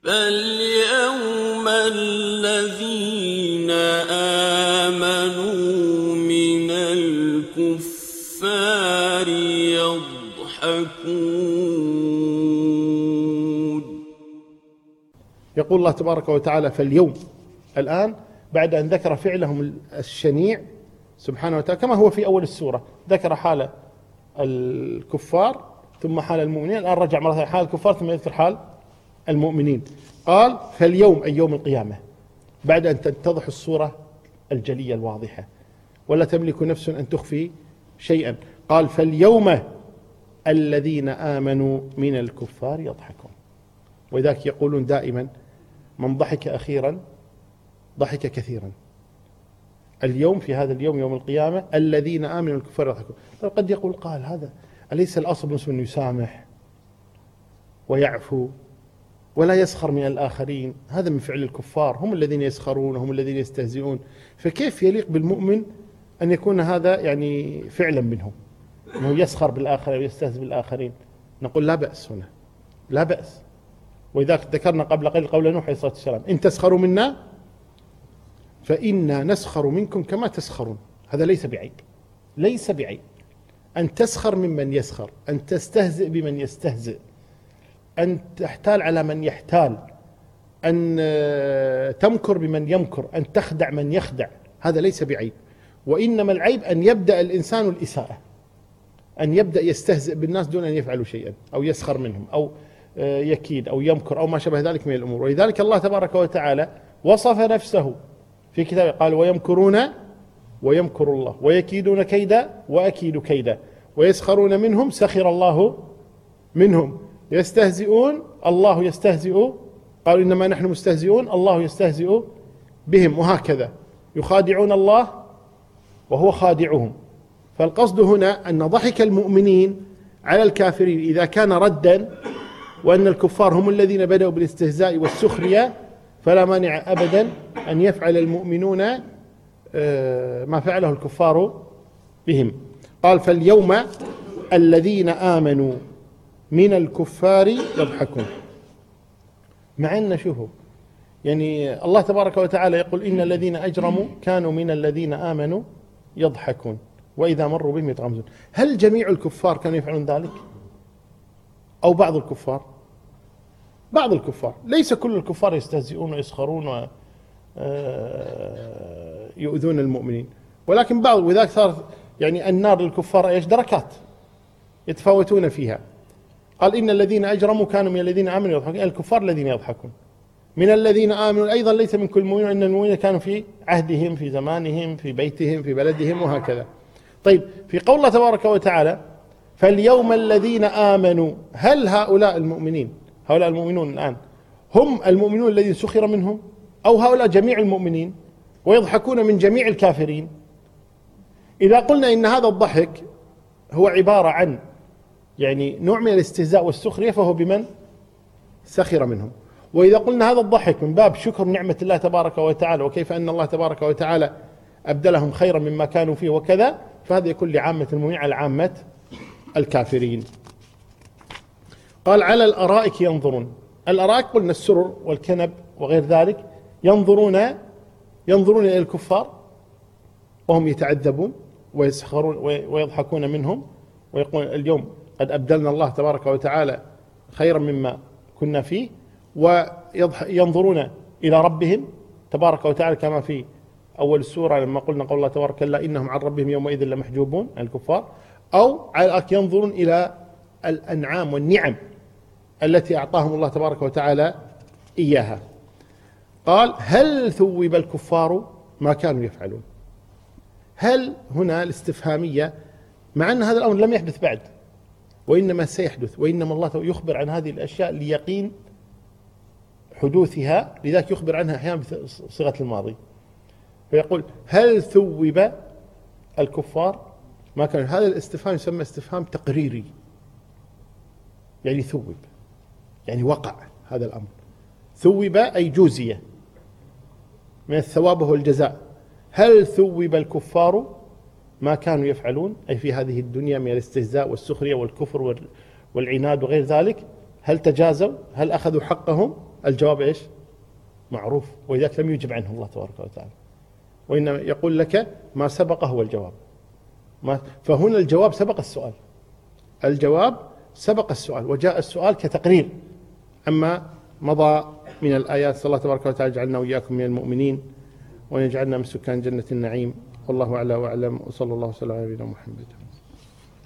فاليوم الذين آمنوا من الكفار يضحكون. يقول الله تبارك وتعالى فاليوم، الآن بعد أن ذكر فعلهم الشنيع سبحانه وتعالى كما هو في أول السورة، ذكر حال الكفار ثم حال المؤمنين، الآن رجع مرة ثانية حال الكفار ثم يذكر حال المؤمنين. قال فاليوم أي يوم القيامة، بعد أن تتضح الصورة الجلية الواضحة ولا تملك نفس أن تخفي شيئا. قال فاليوم الذين آمنوا من الكفار يضحكون. وذاك يقولون دائما من ضحك أخيرا ضحك كثيرا. اليوم في هذا اليوم يوم القيامة الذين آمنوا من الكفار يضحكون. قد يقول قال هذا أليس الأصل بالنسبة أنه يسامح ويعفو ولا يسخر من الآخرين؟ هذا من فعل الكفار، هم الذين يسخرون وهم الذين يستهزئون، فكيف يليق بالمؤمن أن يكون هذا يعني فعلا منهم، أنه يسخر بالآخرين ويستهزئ بالآخرين؟ نقول لا بأس هنا، لا بأس. وإذا ذكرنا قبل قليل قول نوح عليه الصلاة والسلام إن تسخروا منا فإنا نسخر منكم كما تسخرون. هذا ليس بعيب، ليس بعيب أن تسخر ممن يسخر، أن تستهزئ بمن يستهزئ، أن تحتال على من يحتال، أن تمكر بمن يمكر، أن تخدع من يخدع، هذا ليس بعيب. وإنما العيب أن يبدأ الإنسان الإساءة، أن يبدأ يستهزئ بالناس دون أن يفعلوا شيئا أو يسخر منهم أو يكيد أو يمكر أو ما شابه ذلك من الأمور. ولذلك الله تبارك وتعالى وصف نفسه في كتابه قال ويمكرون ويمكر الله ويكيدون كيدا وأكيد كيدا ويسخرون منهم سخر الله منهم يستهزئون الله يستهزئ، قالوا إنما نحن مستهزئون الله يستهزئ بهم، وهكذا يخادعون الله وهو خادعهم. فالقصد هنا أن ضحك المؤمنين على الكافرين إذا كان ردا، وأن الكفار هم الذين بدأوا بالاستهزاء والسخرية، فلا مانع أبدا أن يفعل المؤمنون ما فعله الكفار بهم. قال فاليوم الذين آمنوا من الكفار يضحكون. مع أن شوفوا يعني الله تبارك وتعالى يقول إن الذين أجرموا كانوا من الذين آمنوا يضحكون وإذا مروا بهم يتغمزون. هل جميع الكفار كانوا يفعلون ذلك أو بعض الكفار؟ بعض الكفار، ليس كل الكفار يستهزئون ويسخرون ويؤذون المؤمنين، ولكن بعض. وذلك صار يعني النار للكفار ايش؟ دركات يتفاوتون فيها. قال إن الذين أجرموا كانوا من الذين آمنوا يضحكون، الكفار الذين يضحكون. من الذين آمنوا أيضا ليس من كل مؤمن، إن المؤمنين كانوا في عهدهم في زمانهم في بيتهم في بلدهم وهكذا. طيب في قول الله تبارك وتعالى فاليوم الذين آمنوا، هل هؤلاء المؤمنين هؤلاء المؤمنون الآن هم المؤمنون الذين سخر منهم أو هؤلاء جميع المؤمنين ويضحكون من جميع الكافرين؟ إذا قلنا إن هذا الضحك هو عبارة عن يعني نوع من الاستهزاء والسخرية فهو بمن سخر منهم. وإذا قلنا هذا الضحك من باب شكر نعمة الله تبارك وتعالى وكيف أن الله تبارك وتعالى أبدلهم خيرا مما كانوا فيه وكذا، فهذا يكون لعامة المؤمنين على عامة الكافرين. قال على الأرائك ينظرون. الأرائك قلنا السرر والكنب وغير ذلك، ينظرون إلى الكفار وهم يتعذبون ويسخرون ويضحكون منهم ويقول اليوم قد أبدلنا الله تبارك وتعالى خيرا مما كنا فيه، وينظرون إلى ربهم تبارك وتعالى كما في أول السورة لما قلنا قول الله تبارك كلا إنهم عن ربهم يومئذ لمحجوبون الكفار. أو على الأرائك ينظرون إلى الأنعام والنعم التي أعطاهم الله تبارك وتعالى إياها. قال هل ثوب الكفار ما كانوا يفعلون؟ هل هنا الاستفهامية، مع أن هذا الأمر لم يحدث بعد وإنما سيحدث، وإنما الله يخبر عن هذه الأشياء ليقين حدوثها، لذلك يخبر عنها أحيانا بصيغة الماضي، فيقول هل ثوب الكفار ما كان. هذا الاستفهام يسمى استفهام تقريري، يعني ثوب يعني وقع هذا الأمر. ثوب أي جوزية من الثواب هو الجزاء. هل ثوب الكفار ما كانوا يفعلون أي في هذه الدنيا من الاستهزاء والسخرية والكفر والعناد وغير ذلك؟ هل تجازوا؟ هل أخذوا حقهم؟ الجواب إيش؟ معروف، ولذلك لم يجب عنه الله تبارك وتعالى، وإنما يقول لك ما سبق هو الجواب. فهنا الجواب سبق السؤال، الجواب سبق السؤال، وجاء السؤال كتقرير عما مضى من الآيات. صلى الله تبارك وتعالى يجعلنا وإياكم من المؤمنين، ويجعلنا من سكان جنة النعيم. والله أعلى وأعلم، وصلى الله وسلم على نبينا محمد.